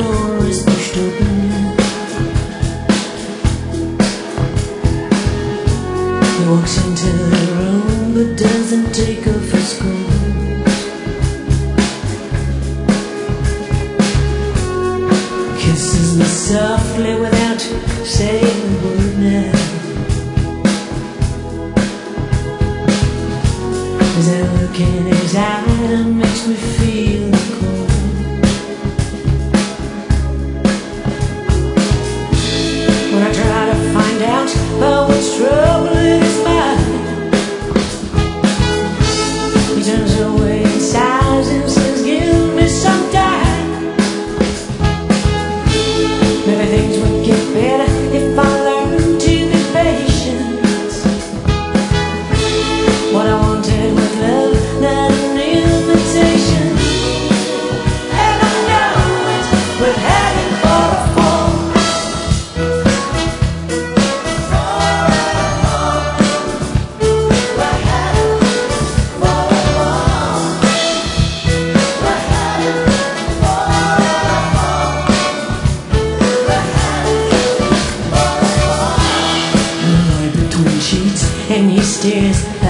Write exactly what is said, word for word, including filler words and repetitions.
door is pushed open. He walks into the room but doesn't take off his clothes. Kisses me softly without saying a word now. There's that look in his eye that makes me feel cold. When I try to find out about what's trouble in his mind, he turns away and sighs and says, give me some time. Maybe things would get better if I learned to be patient. What I wanted was love, not an invitation. And I know it, we're heading for a fall. We're heading for a fall. We're heading for a fall. We're heading for a fall. And I lie between sheets and he stares